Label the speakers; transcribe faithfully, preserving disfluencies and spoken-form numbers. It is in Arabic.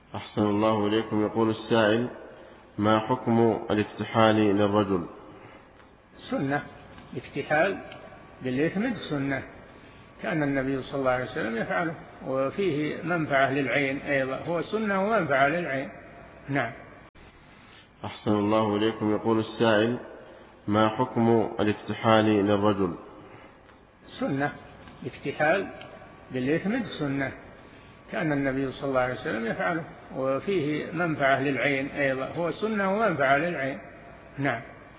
Speaker 1: أحسن الله إليكم. يقول السائل: ما حكم الاكتحال للرجل؟
Speaker 2: سنة، الاكتحال بالإثم سنة، كان النبي صلى الله عليه وسلم يفعله، وفيه منفعة للعين أيضا، هو سنة ومنفعة للعين. نعم.
Speaker 1: أحسن الله إليكم. يقول السائل: ما حكم الاكتحال للرجل؟
Speaker 2: سنة، الاكتحال بالإثم سنة، كان النبي صلى الله عليه وسلم يفعله، وفيه منفعة للعين أيضا، هو سنة ومنفعة للعين. نعم.